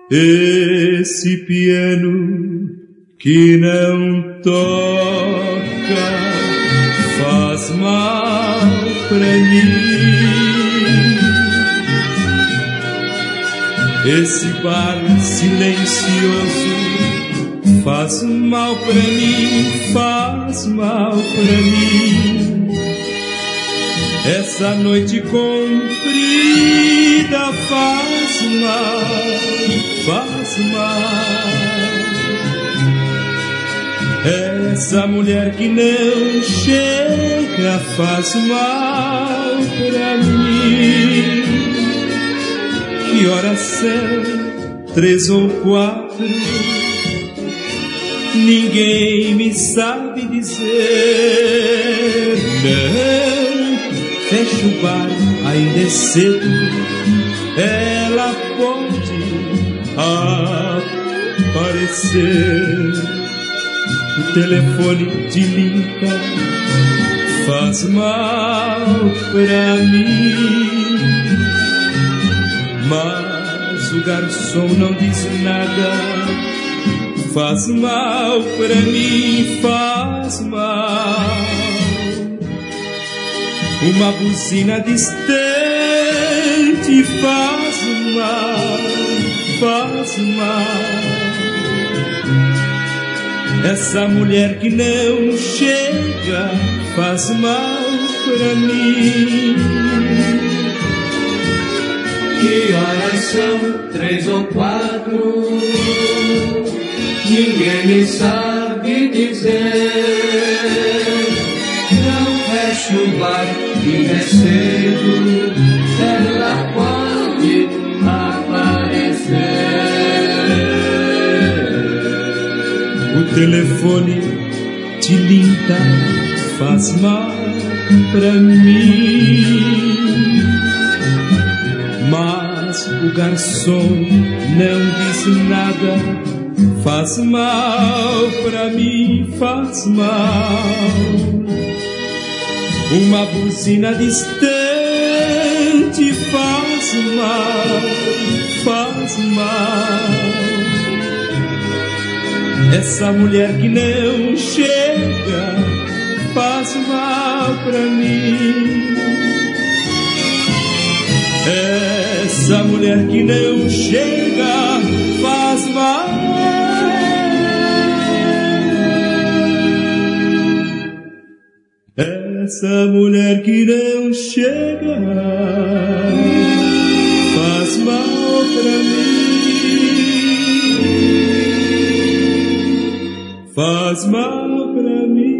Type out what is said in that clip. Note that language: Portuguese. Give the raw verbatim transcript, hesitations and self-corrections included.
Esse piano que não toca faz mal pra mim. Esse bar silencioso faz mal pra mim, faz mal pra mim. Essa noite comprida faz mal, faz mal. Essa mulher que não chega faz mal pra mim. Que horas são? Três ou quatro? Ninguém me sabe dizer. Não, fecha o bar, ainda é cedo. Ela pode aparecer. O telefone de Linda faz mal pra mim, mas o garçom não diz nada. Faz mal pra mim, faz mal. Uma buzina distante faz mal, faz mal. Essa mulher que não chega faz mal pra mim. Que horas são? Três ou quatro? Ninguém me sabe dizer. Não feche o bar, que é cedo. Ela pode aparecer. O telefone de Linda faz mal pra mim, mas o garçom não diz nada. Faz mal pra mim, faz mal. Uma buzina distante faz mal, faz mal. Essa mulher que não chega faz mal pra mim. Essa mulher que não chega faz mal. Essa mulher que não chega faz mal pra mim, faz mal pra mim.